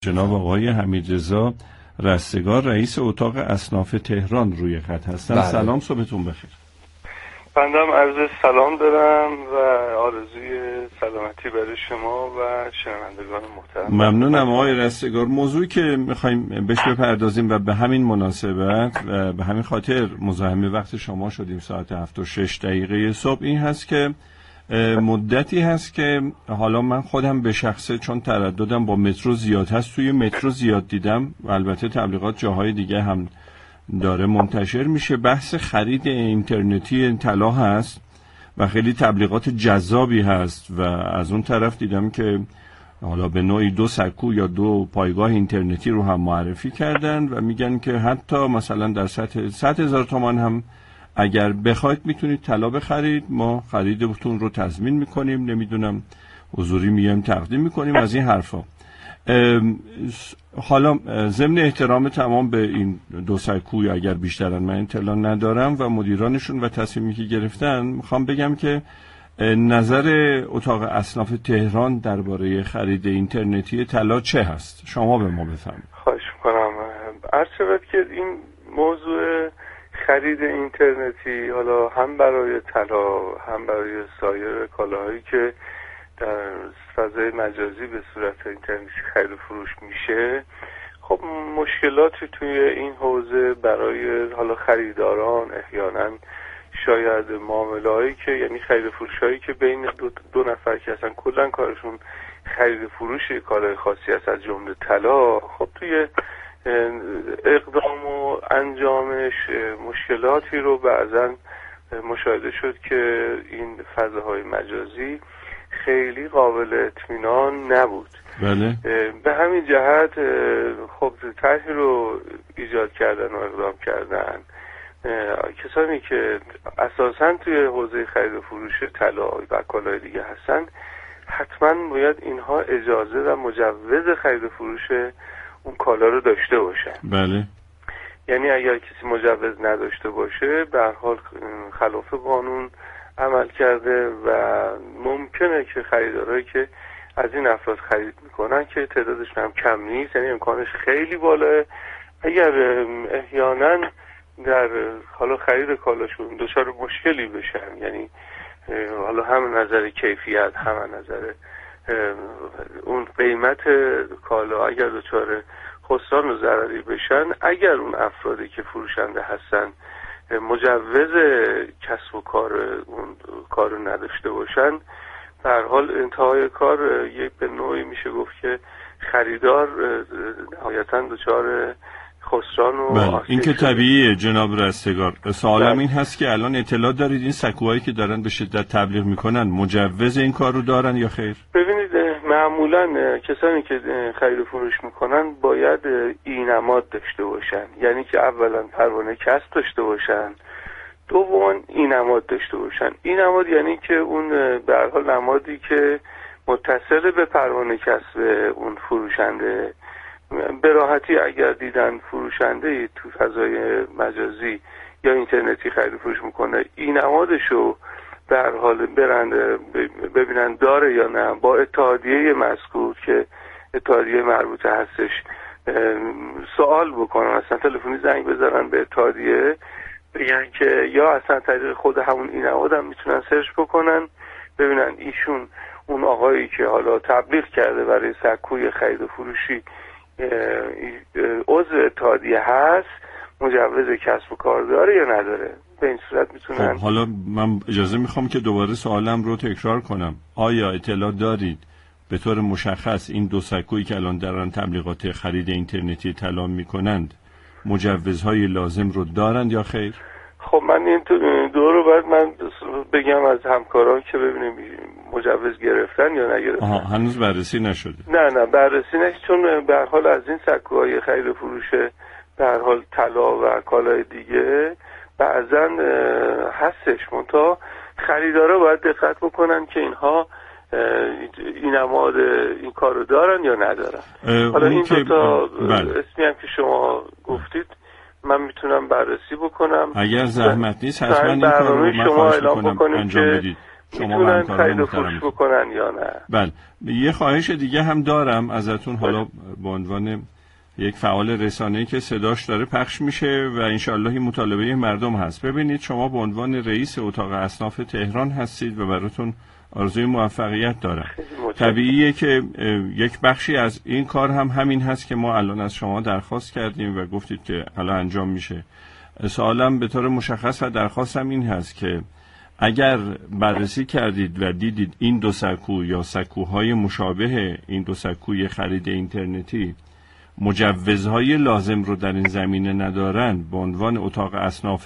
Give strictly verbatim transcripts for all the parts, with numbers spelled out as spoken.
جناب آقای حمیدرضا رستگار رئیس اتاق اصناف تهران روی خط هستن. بله. سلام، صبحتون بخیر. بندم عرض سلام دارم و آرزوی سلامتی برای شما و شنوندگان محترم. ممنونم آقای رستگار. موضوعی که میخوایم بهش بپردازیم و به همین مناسبت و به همین خاطر مزاحم وقت شما شدیم ساعت هفت و شش دقیقه صبح این هست که مدتی هست که حالا من خودم به شخصه چون ترددم با مترو زیاد هست توی مترو زیاد دیدم و البته تبلیغات جاهای دیگه هم داره منتشر میشه، بحث خرید اینترنتی طلا هست و خیلی تبلیغات جذابی هست و از اون طرف دیدم که حالا به نوعی دو سکو یا دو پایگاه اینترنتی رو هم معرفی کردن و میگن که حتی مثلا در سطح صد هزار تومان هم اگر بخواید میتونید طلا بخرید، ما خریدتون رو تضمین میکنیم، نمیدونم حضوری میایم تقدیم میکنیم، از این حرفا. حالا ضمن احترام تمام به این دو سکوی اگر بیشترن من اطلاع ندارم و مدیرانشون و تصمیمی که گرفتن، میخوام بگم که نظر اتاق اصناف تهران درباره خرید اینترنتی طلا چه هست؟ شما به ما بفرمایید. خواهش میکنم. عرض شود که این موضوع خرید اینترنتی حالا هم برای طلا هم برای سایر کالاهایی که در فضای مجازی به صورت اینترنتی خرید و فروش میشه، خب مشکلاتی توی این حوزه برای حالا خریداران احیانا شاید معامله‌هایی که یعنی خرید و فروش‌هایی که بین دو, دو نفر که اصلا کلا کارشون خرید و فروش کالای خاصی است از جمله طلا، خب توی اقدام و انجامش مشکلاتی رو بعضا مشاهده شد که این فضاهای مجازی خیلی قابل اطمینان نبود. بله. به همین جهت خب طرحی رو ایجاد کردن و اقدام کردن کسانی که اساساً توی حوزه خرید و فروش طلا و کالای دیگه هستن، حتما باید اینها اجازه و مجوز خرید و فروش اون کالا رو داشته باشن. بله. یعنی اگر کسی مجوز نداشته باشه به هر حال خلاف قانون عمل کرده و ممکنه که خریدارایی که از این افراد خرید میکنن که تعدادشون هم کم نیست، یعنی امکانش خیلی بالاه، اگر احیانا در حالا خرید کالاشون دچار مشکلی بشن، یعنی حالا هم نظر کیفیت هم نظر اون قیمت کالا اگر دچار خسران و ضرری بشن، اگر اون افرادی که فروشنده هستن مجوز کسب و کار اون کارو نداشته باشن، به هر حال انتهای کار یک به نوعی میشه گفت که خریدار نهایتاً دچار خسران و بله. این که طبیعیه جناب رستگار. سوالم این هست که الان اطلاع دارید این سکوهایی که دارن به شدت تبلیغ میکنن مجوز این کار رو دارن یا خیر؟ ببینید معمولا کسانی که خرید و فروش میکنن باید اینماد داشته باشن، یعنی که اولا پروانه کسب داشته باشن، دوما اینماد داشته باشن. اینماد یعنی که اون به هر حال نمادی که متصل به پروانه کسب اون فروشنده، به راحتی اگر دیدن فروشنده تو فضای مجازی یا اینترنتی خرید و فروش میکنه، این نمادشو در حال برند ببینن داره یا نه، با اتحادیه مذکور که اتحادیه مربوطه هستش سوال بکنن، اصلا تلفنی زنگ بزنن به اتحادیه بگن که یا اصلا طریق خود همون این نماد هم میتونن سرچ بکنن ببینن ایشون اون آقایی که حالا تبلیغ کرده برای سکوی خرید و فروشی عضو اتحادیه هست، مجوز کسب و کار داره یا نداره. به این صورت میتونن. خب حالا من اجازه میخوام که دوباره سوالم رو تکرار کنم. آیا اطلاع دارید به طور مشخص این دو سکویی که الان دارن تبلیغات خرید اینترنتی طلا میکنند مجوزهای لازم رو دارند یا خیر؟ خب من این دو رو باید من بگم از همکاران که ببینیم مجوز گرفتن یا نگرفتن. آها، هنوز بررسی نشده. نه نه بررسی نشده، چون به هر حال از این سکوهای خرید و فروش به هر حال طلا و کالای دیگه بعضا هستش، منتها خریدارا باید دقت بکنن که اینها این نماد این کارو دارن یا ندارن. حالا این دو تا اسمی هم که شما گفتید من میتونم بررسی بکنم. اگر زحمت نیست حتما این کار رو من شما اعلام بکنم بکنیم انجام که بدید. میتونن خرید و فروش بکنن یا نه. بله. یه خواهش دیگه هم دارم ازتون، حالا به عنوان یک فعال رسانه‌ای که صداش داره پخش میشه و انشالله این مطالبه مردم هست. ببینید شما به عنوان رئیس اتاق اصناف تهران هستید و براتون آرزوی موفقیت دارم. طبیعیه که یک بخشی از این کار هم همین هست که ما الان از شما درخواست کردیم و گفتید که الان انجام میشه. سوالم به طور مشخص و درخواستم این هست که اگر بررسی کردید و دیدید این دو سکو یا سکوهای مشابه این دو سکوی خرید اینترنتی مجوزهای لازم رو در این زمینه ندارن، به عنوان اتاق اصناف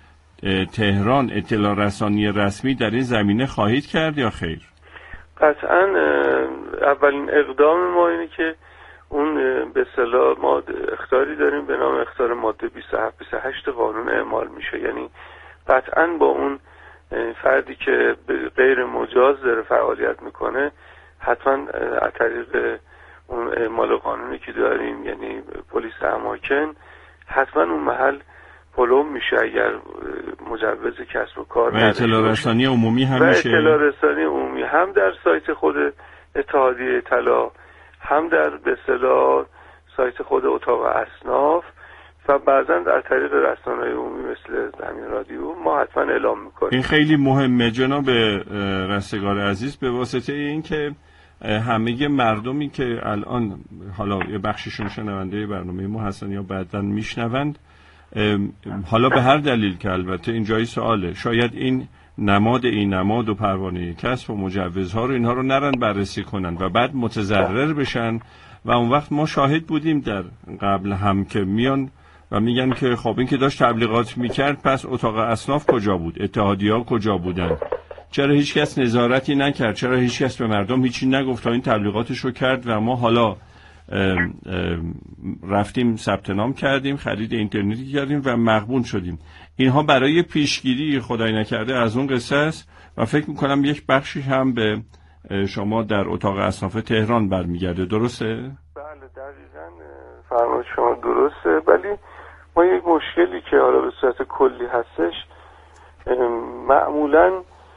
تهران اطلاع رسانی رسمی در این زمینه خواهید کرد یا خیر؟ قطعا اولین اقدام ما اینه که اون به اصطلاح ما اخطاری داریم به نام اخطار ماده بیست و هفت بیست و هشت قانون اعمال میشه، یعنی قطعا با اون فردی که غیر مجاز داره فعالیت میکنه حتما از طریق اون اعمال قانونی که داریم، یعنی پلیس اماکن، حتما اون محل پلم میشه اگر مجوز کسب و کار نداره. و اطلاع رسانی عمومی هم میشه. و اطلاع رسانی عمومی هم در سایت خود اتحادیه اطلاع، هم در به اصطلاح سایت خود اتاق اصناف و بعضا در طریق رسانه‌های عمومی مثل زمین رادیو ما حتما اعلام میکنیم. این خیلی مهمه جناب رستگار عزیز، به واسطه این که همه مردمی که الان حالا یه بخششون شنونده برنامه ما هستن یا بعداً میشنوند، حالا به هر دلیل که البته این جای سواله، شاید این نماد این نماد و پروانه کسب و مجوزها رو اینها رو نرن بررسی کنن و بعد متضرر بشن و اون وقت ما شاهد بودیم در قبل هم که میان و میگن که خب این که داشت تبلیغات میکرد پس اتاق اصناف کجا بود، اتحادیه‌ها کجا بودن، چرا هیچ کس نظارتی نکرد، چرا هیچ کس به مردم هیچی نگفت تا این تبلیغاتش رو کرد و ما حالا ام ام رفتیم ثبت نام کردیم، خرید اینترنتی کردیم و مغبون شدیم. اینها برای پیشگیری خدای نکرده از اون قصه است و فکر میکنم یک بخشی هم به شما در اتاق اصناف تهران برمیگرده، درسته؟ بله دقیقاً فرمایش شما درسته، ولی ما یک مشکلی که حالا به صورت کلی هستش، معمولاً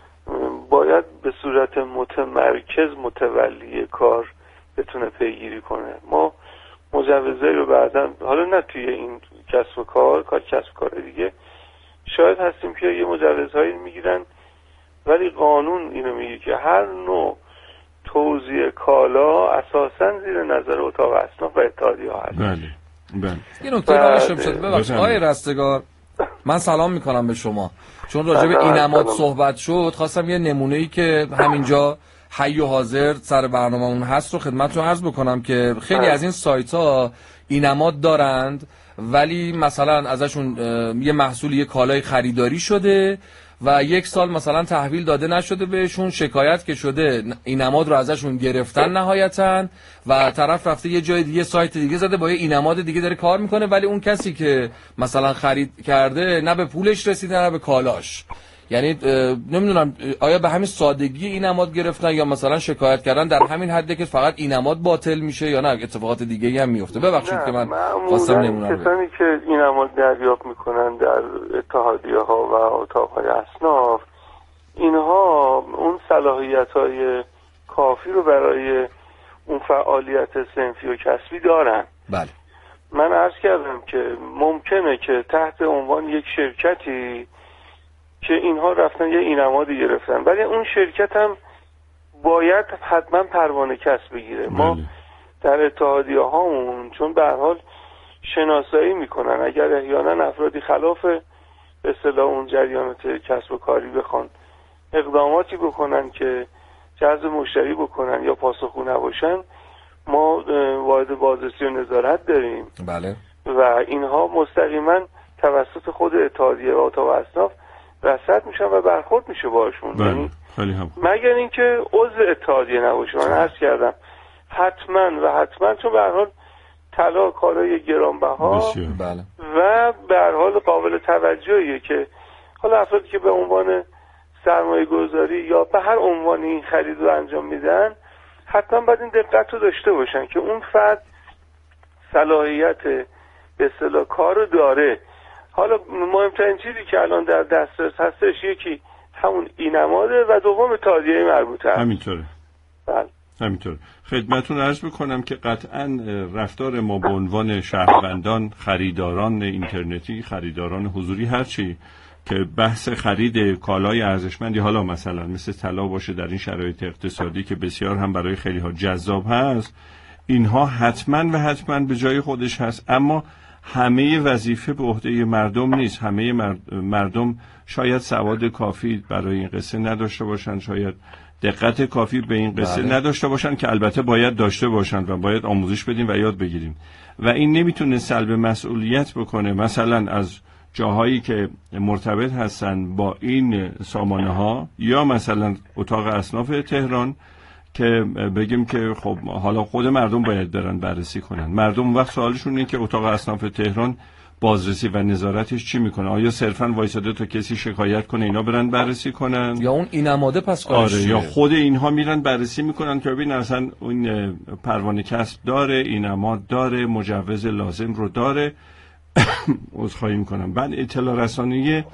باید به صورت متمرکز متولی کار بتونه پیگیری کنه. ما مجوزایی رو بعداً حالا نه توی این کسب و کار کار کسب و کار دیگه شاید هستیم که یه مجوزهایی میگیرن ولی قانون اینو میگه که هر نوع توزیع کالا اساساً زیر نظر اتاق اصناف و اتحادیه هست. بله بله. این نکته رو نشم شد. ببخشید آقای رستگار، من سلام میکنم به شما. چون راجع به این نماد صحبت شد خواستم یه نمونه‌ای که همینجا حی و حاضر سر برنامه‌مون هست رو خدمتتون عرض بکنم که خیلی از این سایت‌ها این نماد دارند ولی مثلا ازشون یه محصول یه کالای خریداری شده و یک سال مثلا تحویل داده نشده بهشون، شکایت که شده این نماد رو ازشون گرفتن نهایتاً و طرف رفته یه جای دیگه سایت دیگه زده با یه این نماد دیگه داره کار میکنه ولی اون کسی که مثلا خرید کرده نه به پولش رسیده نه به کالاش. یعنی نمیدونم آیا به همین سادگی این نماد گرفتن یا مثلا شکایت کردن در همین حده که فقط این نماد باطل میشه یا نه اتفاقات دیگه هم میفته؟ ببخشید که من خواستم نمونه رو کسانی که این نماد دریافت میکنن در اتحادیه ها و اتاق های اصناف، اینها اون صلاحیت های کافی رو برای اون فعالیت صنفی و کسبی دارن. بله. من عرض کردم که ممکنه که تحت عنوان یک شرکتی که اینها رفتن یه اینمادی گرفتن ولی اون شرکت هم باید حتما پروانه کسب بگیره. ما در اتحادیه هامون چون به هر حال شناسایی میکنن اگر احیانا افرادی خلاف به اصطلاح اون جریانات کسب و کاری بخوان اقداماتی بکنن که جذب مشتری بکنن یا پاسخگو نباشن، ما واحد بازرسی و نظارت داریم. بله. و اینها مستقیما توسط خود اتحادیه و اتاق اصناف رصد میشن و برخورد میشه باشون. بله. خیلی هم مگر اینکه عضو اتحادیه نباشه. من عرض کردم حتما و حتما چون به هر حال طلا کالای گرانبها بله. و به هر حال قابل توجهیه که حالا افرادی که به عنوان سرمایه گذاری یا به هر عنوانی این خرید رو انجام میدن حتما باید این دقت رو داشته باشن که اون فرد صلاحیت به اصطلاح کار رو داره. حالا مهمترین چیزی که الان در دسترس هستش یکی همون اینماده و دوم تادیه مربوطه. همینطوره. بله همینطور. خدمتون عرض بکنم که قطعا رفتار ما به عنوان شهروندان، خریداران اینترنتی، خریداران حضوری، هرچی که بحث خرید کالای ارزشمندی، حالا مثلا مثل طلا باشه در این شرایط اقتصادی که بسیار هم برای خیلی ها جذاب هست، اینها حتما و حتما به جای خودش هست، اما همه وظیفه به عهده مردم نیست. همه مردم شاید سواد کافی برای این قصه نداشته باشن، شاید دقت کافی به این قصه بله. نداشته باشن که البته باید داشته باشن و باید آموزش بدیم و یاد بگیریم و این نمیتونه سلب مسئولیت بکنه مثلا از جاهایی که مرتبط هستن با این سامانه ها یا مثلا اتاق اصناف تهران که بگیم که خب حالا خود مردم باید برن بررسی کنن. مردم وقت سوالشون اینه که اتاق اصناف تهران بازرسی و نظارتش چی میکنه؟ آیا صرفاً وایساده تا کسی شکایت کنه اینا برن بررسی کنن؟ یا اون اینماده پس کارش آره، یا خود اینها میرن بررسی میکنن که ببین اصلا اون پروانه کسب داره، اینماد داره، مجوز لازم رو داره. عذرخواهی میکنم. بعد اطلاع رسانی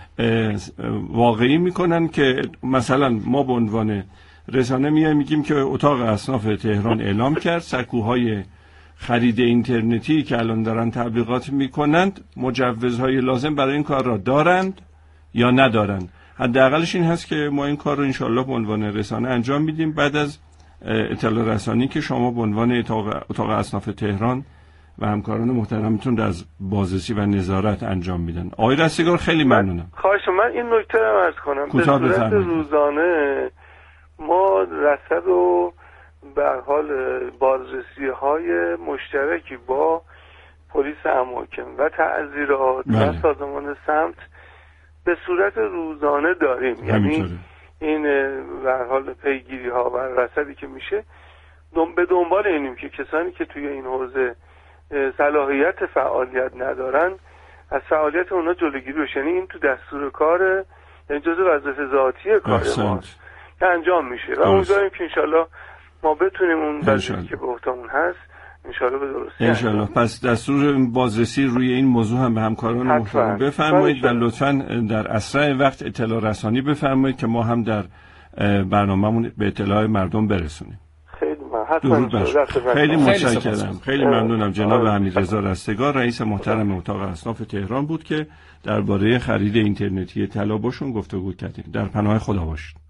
واقعی میکنن که مثلا ما به عنوان رسانه میایم میگیم که اتاق اصناف تهران اعلام کرد سکوهای خرید اینترنتی که الان دارن تبلیغات میکنند مجوزهای لازم برای این کار را دارند یا ندارند. حداقلش این هست که ما این کار رو انشالله به عنوان رسانه انجام میدیم بعد از اطلاع رسانی که شما به عنوان اتاق, اتاق اصناف تهران و همکاران محترمتون از بازرسی و نظارت انجام میدن. آقای رستگار خیلی ممنونم. خواهش من این نکته رو عرض کنم. به صورت روزانه ما رصد و به حال بازرسی های مشترکی با پلیس اماکن و تعزیرات و سازمان سمت به صورت روزانه داریم. یعنی این به حال پیگیری ها و رصدی که میشه دم به دنبال اینیم که کسانی که توی این حوزه صلاحیت فعالیت ندارن از فعالیت اونا جلوگیری بشه. یعنی این تو دستور کار، یعنی جزء وظیفه ذاتی کار ماست که انجام میشه و امیدواریم که انشالله ما بتونیم اون وظیفه‌ای که به عهده‌مون هست انشالله به درستی انشالله. پس دستور بازرسی روی این موضوع هم به همکاران محترم بفرمایید و لطفاً در اسرع وقت اطلاع رسانی بفرمایید که ما هم در برنامه‌مون به اطلاع مردم برسونیم. درود بر خیلی متشکرم. خیلی ممنونم. جناب حمیدرضا رستگار رئیس محترم اتاق اصناف تهران بود که درباره خرید اینترنتی طلا باشون گفتگو کردیم. در پناه خدا باشید.